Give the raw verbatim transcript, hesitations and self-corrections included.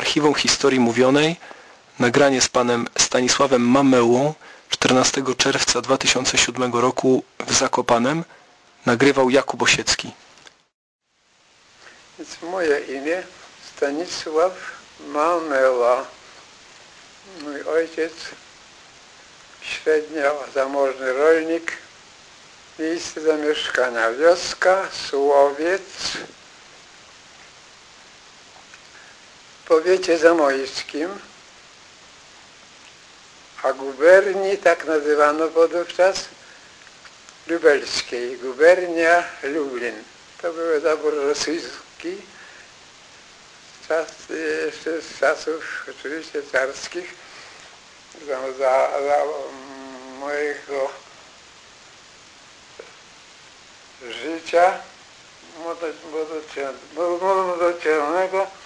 archiwum historii mówionej, nagranie z panem Stanisławem Mamełą czternastego czerwca dwa tysiące siódmego roku w Zakopanem. Nagrywał Jakub Osiecki. Więc moje imię Stanisław Mameła. Mój ojciec, średnio zamożny rolnik, miejsce zamieszkania wioska, Słowiec, w powiecie zamojskim, a guberni tak nazywano wówczas lubelskiej, gubernia Lublin. To był zabór rosyjski, czas, jeszcze z czasów oczywiście carskich, za, za, za mojego życia młodocielnego